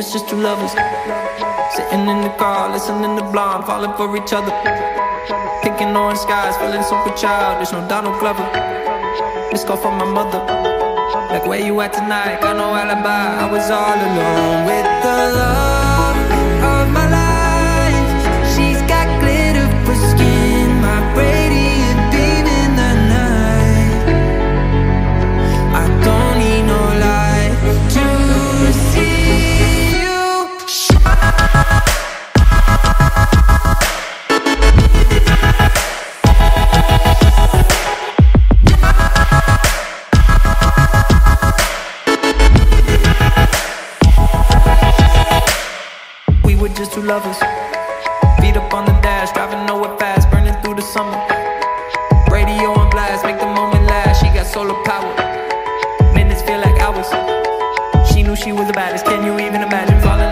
was just two lovers sitting in the car, listening to Blonde, falling for each other, picking orange skies, feeling super childish. No Donald Glover. This call from my mother, like, where you at tonight? Got no alibi. I was all alone with the love of my life. She's got glitter for skin, my radiant beam in the night. I don't need no light to see you shine. Just two lovers, feet up on the dash, driving nowhere fast, burning through the summer. Radio on blast, make the moment last. She got solar power, minutes feel like hours. She knew she was the baddest. Can you even imagine falling